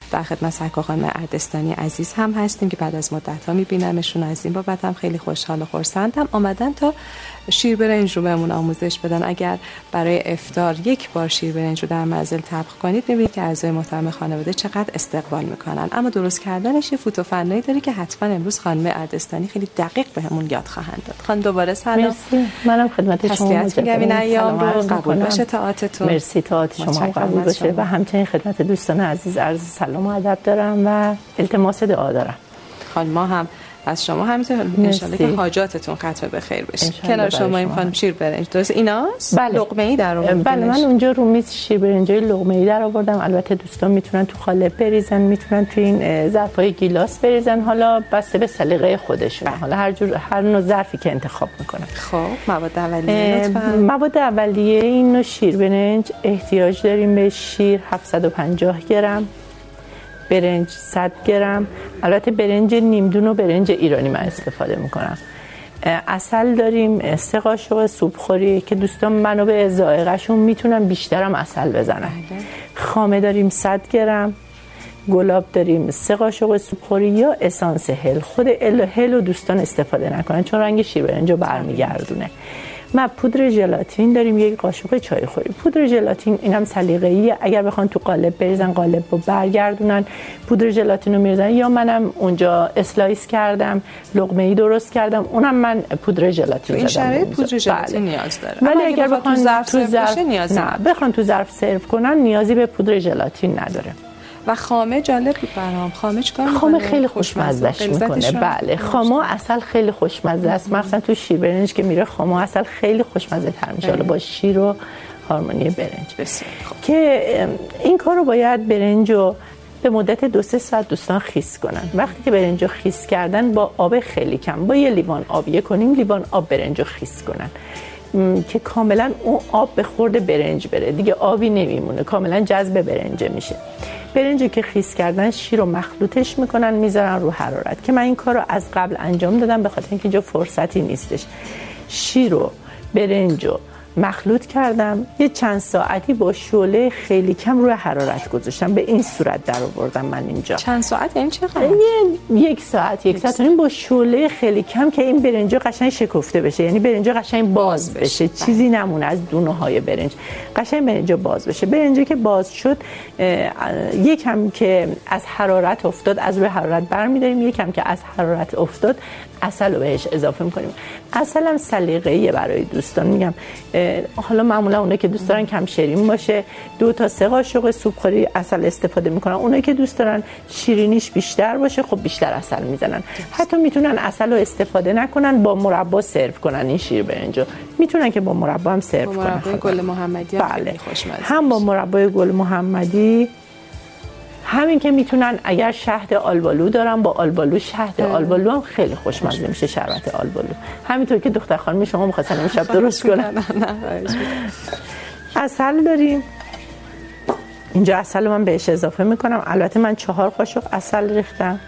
در خدمت سرکار خانم اردستانی عزیز هم هستیم که بعد از مدت‌ها می‌بینمشون. از این بابت هم خیلی خوشحال و خرسندم آمدن تا شیر برنج رو بهمون آموزش بدن. اگر برای افطار یک بار شیر برنج رو در منزل طبخ کنید می‌بینید که اعضای محترم خانواده چقدر استقبال می‌کنن. اما درست کردنش یه فوت و فنی داره که حتما امروز خانم اردستانی خیلی دقیق بهمون یاد خواهند داد. خانم دوباره سلام. مرسی. منم خدمت شما میگم این ایام رو قبول باشه طاعتتون. مرسی، طاعت شما قبول باشه و همچنین خدمت دوستان عزیز عرض سلام و ادب دارم و التماس دعا دارم. خانم ما هم از شما همینطور ان شاءالله که حاجاتتون ختم به خیر بشه. کنار شما این خانم شیر برنج درست ایناست؟ بله. لقمه‌ای در آوردین؟ بله، من اونجا رو میز شیر برنجای لقمه‌ای در آوردم. البته دوستان میتونن تو قالب بریزن، میتونن تو این ظرفای گیلاس بریزن، حالا بسته به سلیقه خودشون. حالا هر نوع ظرفی که انتخاب میکنن. خب مواد اولیه لطفاً. مواد اولیه این نوع شیر برنج احتیاج داریم به شیر 750 گرم، برنج 100 گرم، البته برنج نیمدون و برنج ایرانی من استفاده میکنم. عسل داریم 3 قاشق سوپخوری که دوستان منو به ذائقه‌شون میتونن بیشترم عسل بزنن. خامه داریم 100 گرم، گلاب داریم 3 قاشق سوپخوری یا اسانس هل. خود هل رو دوستان استفاده نکنن چون رنگ شیر برنج رو برمیگردونه. ما پودر ژلاتین داریم 1 قاشق چای خوری. پودر ژلاتین اینم سلیقه‌ایه، اگر بخوان تو قالب بریزن قالب رو برگردونن پودر ژلاتین رو میریزن، یا منم اونجا اسلایس کردم لقمه‌ای درست کردم اونم من پودر ژلاتین زدم. این شرایط پودر ژلاتین نیاز داره، ولی اگر بخوان تو ظرف نیاز نه بخوان تو ظرف سرو کنن نیازی به پودر ژلاتین نداره. و خامه جالب بود برام. خامه چیکار می‌کنه؟ خامه خیلی خوشمزه‌اش میکنه. بله، خامه اصل خیلی خوشمزه است، مخصوصا تو شیر برنج که میره خامه اصل خیلی خوشمزه تر میشه با شیر و هارمونی برنج. بسیار خوب. که این کارو باید برنجو به مدت 2-3 ساعت دوستان خیس کنن. وقتی که برنجو خیس کردن با آب خیلی کم، با 1 لیوان آب 1.5 لیوان آب برنجو خیس کنن که کاملا اون آب به خورد برنج بره، دیگه آبی نمیمونه، کاملا جذب برنج میشه. برنجو که خیس کردن شیر رو مخلوطش میکنن میذارن رو حرارت، که من این کار رو از قبل انجام دادم به خاطر اینکه اینجا فرصتی نیستش. شیر رو برنجو مخلوط کردم، یه چند ساعتی با شعله خیلی کم روی حرارت گذاشتم، به این صورت در آوردم من اینجا. چند ساعت یعنی چقدر؟ 1 ساعت 1 ساعت با شعله خیلی کم که این برنجا قشنگ شکفته بشه، یعنی برنجا قشنگ باز بشه، چیزی نمونه از دونه های برنج، قشنگ برنجا باز بشه. برنجی که باز شد یکم که از حرارت افتاد از روی حرارت برمی‌داریم، یکم که از حرارت افتاد عسل رو بهش اضافه می‌کنیم. عسل هم سلیقه‌ایه برای دوستان، میگم حالا معمولا اونایی که دوست دارن کم شیرین باشه 2 تا 3 قاشق سوپخوری عسل استفاده میکنن، اونایی که دوست دارن شیرینیش بیشتر باشه خب بیشتر عسل میزنن. حتی میتونن عسل رو استفاده نکنن، با مربا سرو کنن. این شیر برنجو میتونن که با مربا هم سرو کنن. مربای گل محمدی هم خیلی خوشمزه، هم با مربای گل محمدی، همین که میتونن اگر شهد آلبالو دارن با آلبالو، شهد آلبالو هم خیلی خوشمزه میشه، شربت آلبالو. همینطور که دختر خانم شما می‌خواستن امشب درست کنن. عسل داریم اینجا، عسل رو من بهش اضافه میکنم. البته من 4 قاشق عسل ریختم.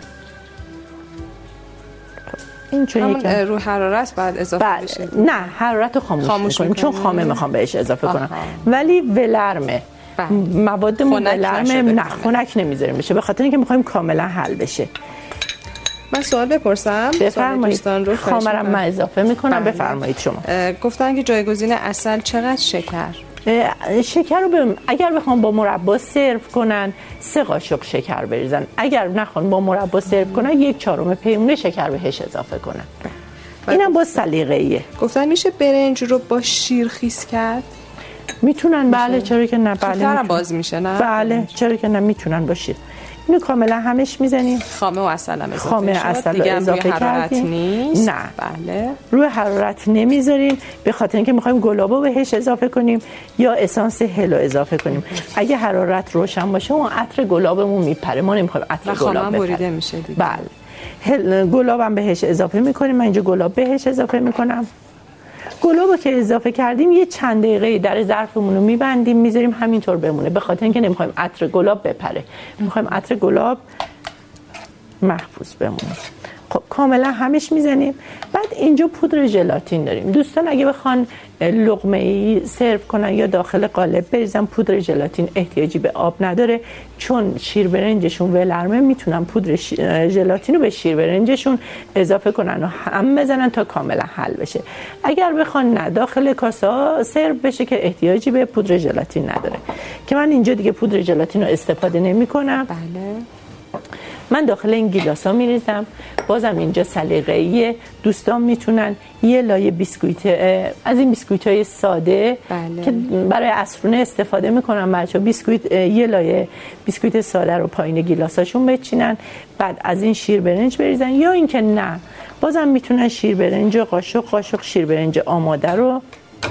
این چون رو حرارت بعد اضافه بشه؟ نه، حرارت رو خاموش میکنیم چون خامه میخوام بهش اضافه کنم. ولی ولرمه مواد ولرمه نه، خنک نمیذاریم بشه، به خاطر اینکه میخوایم کاملا حل بشه. من سوال بپرسم؟ بفرمایید. خامرم من اضافه میکنم. بفرمایید شما. گفتن که جایگزین عسل چقدر شکر؟ شکر رو اگر بخوام با مربا سرو کنن 3 قاشق شکر بریزن، اگر نخوان با مربا سرو کنن 1/4 پیمونه شکر بهش اضافه کنن. اینم با سلیقه‌ایه. گفتن میشه برنج رو با شیر خیس کرد؟ میتونن. بله، چرا که نه. بله باز میشه نه؟ بله چرا که نه، میتونن باشید. اینو کاملا همش میزنیم. خامه و عسل هم اضافه خامه عسل دیگه اضافه روی حرارت نیست؟ نه بله، روی حرارت نمیذاریم به خاطر اینکه میخوایم گلابو بهش اضافه کنیم یا اسانس هلو اضافه کنیم. اگه حرارت روشن باشه اون عطر گلابمون میپره، ما نمیخوایم عطر گلاب بریده میشه دیگه. بله، گلابم بهش اضافه میکنیم. من اینجا گلاب بهش اضافه میکنم. گلابو که اضافه کردیم یه چند دقیقه در ظرفمون رو میبندیم میذاریم همینطور بمونه، به خاطر اینکه نمیخوایم عطر گلاب بپره، میخوایم عطر گلاب محفوظ بمونه. خب کاملا همش میزنیم. بعد اینجا پودر ژلاتین داریم. دوستان اگه بخوان لقمه‌ای سرو کنن یا داخل قالب بریزن پودر ژلاتین احتیاجی به آب نداره، چون شیر برنجشون ولرمه میتونن پودر ژلاتین رو به شیر برنجشون اضافه کنن و هم بزنن تا کاملا حل بشه. اگر بخوان نه داخل کاسه سرو بشه که احتیاجی به پودر ژلاتین نداره، که من اینجا دیگه پودر ژلاتین رو استفاده نمی‌کنم. بله. من داخل این گیلاسا میریزم. بازم اینجا سلیقه‌ایه، دوستان میتونن یه لایه بیسکویت از این بیسکویت‌های ساده که برای عصرونه استفاده میکنن بچه‌ها، بیسکویت یه لایه بیسکویت ساده رو پایین گیلاساشون بچینن، بعد از این شیر برنج بریزن، یا اینکه نه بازم میتونن شیر برنج و قاشق شیر برنج آماده رو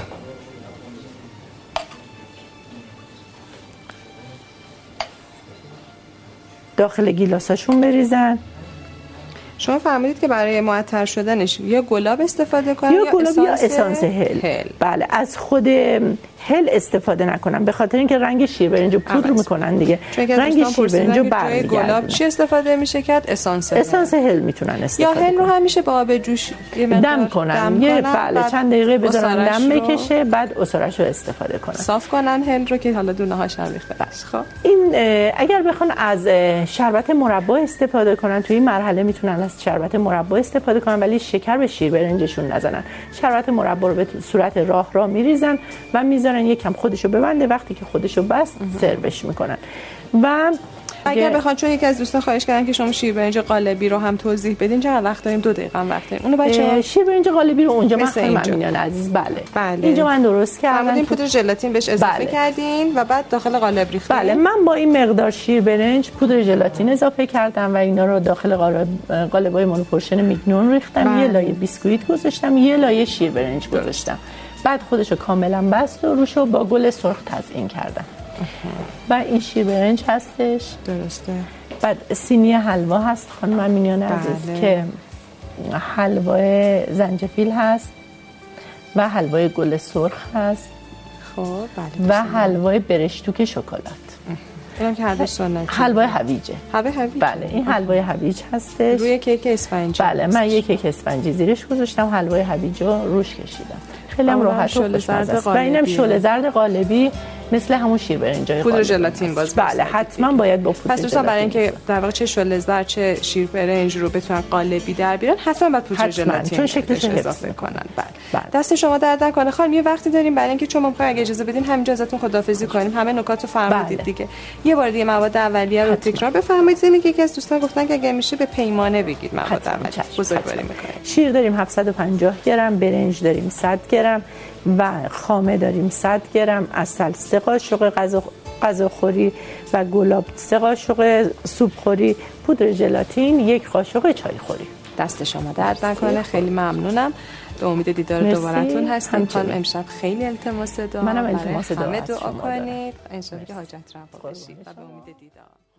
داخل گیلاساشون بریزن. شما فرمودید که برای معطر شدنش یا گلاب استفاده کنن یا گلاب یا اسانس هل. بله، از خود هل استفاده نکنم به خاطر اینکه رنگ شیر برنج رو پودر میکنن دیگه. رنگ شیر برنج رو برمیگردونن. گلاب چی استفاده میشه کرد؟ اسانس هل میتونن استفاده یا هل رو همیشه با آب جوش دم کنن. بله چند دقیقه بذارن دم بکشه، بعد عصاره‌شو استفاده کنن. صاف کنن هل رو که حالا دونه هاش هم ریخته باشه. خب این اگر بخوان از شربت مربا استفاده کنن توی این مرحله میتونن از شربت مربا استفاده کنن، ولی شکر به شیر برنجشون نزنن. شربت مربا رو به صورت راه میریزن و میذارن یکم خودشو ببنده، وقتی که خودشو بست سروش میکنن. و اگر بخواد، چون یکی از دوستان خواهش کردن که شما شیر برنج قالبی رو هم توضیح بدین، چقدر وقت داریم؟ 2 دقیقه هم وقت داریم. اونو بچه‌ها شیر برنج قالبی رو اونجا ممنونم عزیز. بله. اینجا من درست کردم. این پودر ژلاتین بهش اضافه کردین و بعد داخل قالب ریختین. بله، من با این مقدار شیر برنج پودر ژلاتین اضافه کردم و اینا رو داخل قالب‌های مونوپورشن میگنون ریختم. یه لایه بیسکویت گذاشتم، یه لایه شیر برنج گذاشتم. بعد خودشو کاملا بست و روشو با گل سرخ تزیین کردم. و این شیر برنج هستش. درسته. بعد سینی حلوا هست خانم امینیان عزیز که حلوای زنجفیل هست و حلوای گل سرخ هست. خب بله. و حلوای برشتوک شکلات. اینم که هر دو سنتی. حلوای هویجه. بله، این حلوای هویج هستش. روی کیک اسفنجی. بله، من یک کیک اسفنجی زیرش گذاشتم، حلوای هویج رو روش کشیدم. خیلی هم راحت و خوشمزه است. و اینم شله زرد قالبی مثل همون شیر برنجای پودر ژلاتین باز. بله، حتما باید با پودر پس دوستان برای اینکه در واقع چه شله زرد چه شیر برنج رو بتونن قالبی در بیارن، حتما باید پودر ژلاتین چون شکلش اضافه کنن. بله. دست شما درد نکنه خانم. یه وقتی داریم برای اینکه چون ممکنه اگه اجازه بدین همینجا ازتون خداحافظی کنیم. همه نکات رو فرمودید دیگه. یه بار دیگه مواد اولیه رو تکرار بفرمایید. زمین که یکی از دوستان گفتن که اگه میشه به پیمانه بگید مواد اولیه. بزرگواری می‌کنیم. شیر داریم 750 گرم، برنج داریم 100 گرم و خامه داریم 100 گرم، عسل 3 قاشق غذاخوری و گلاب 3 قاشق سوپخوری، پودر ژلاتین 1 قاشق چایخوری. دست شما درد نکنه. خیلی ممنونم. به امید دیدار دوبارتون هستیم. خانم امشب خیلی التماس دعا. منم التماس دعا. همه دعا کنید ان شاءالله که حاجت روا بشید و به امید دیدار.